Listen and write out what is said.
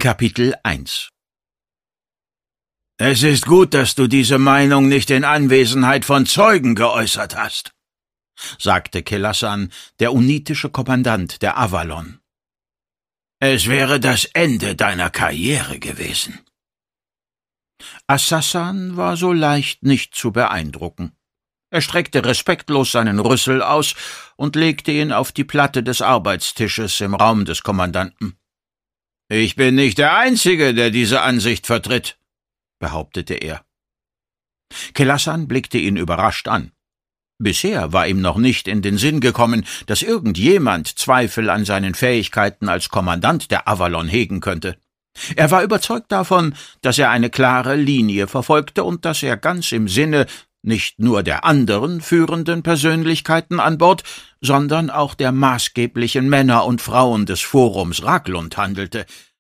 Kapitel 1 »Es ist gut, dass du diese Meinung nicht in Anwesenheit von Zeugen geäußert hast«, sagte Kelassan, der unitische Kommandant der Avalon. »Es wäre das Ende deiner Karriere gewesen.« Assassan war so leicht nicht zu beeindrucken. Er streckte respektlos seinen Rüssel aus und legte ihn auf die Platte des Arbeitstisches im Raum des Kommandanten. »Ich bin nicht der Einzige, der diese Ansicht vertritt«, behauptete er. Kelassan blickte ihn überrascht an. Bisher war ihm noch nicht in den Sinn gekommen, dass irgendjemand Zweifel an seinen Fähigkeiten als Kommandant der Avalon hegen könnte. Er war überzeugt davon, dass er eine klare Linie verfolgte und dass er ganz im Sinne nicht nur der anderen führenden Persönlichkeiten an Bord, sondern auch der maßgeblichen Männer und Frauen des Forums Raglund handelte,